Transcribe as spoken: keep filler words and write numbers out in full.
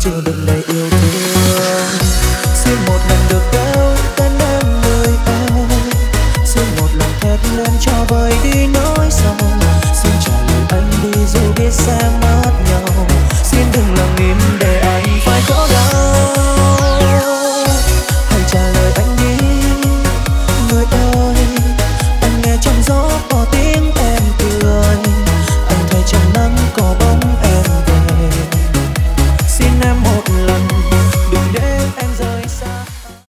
chưa đựng đầy yêu thương. Xin một lần được kêu tên em người ơi, xin một lần thét lên cho vơi đi nỗi sầu. Xin trả lời anh đi dù biết xem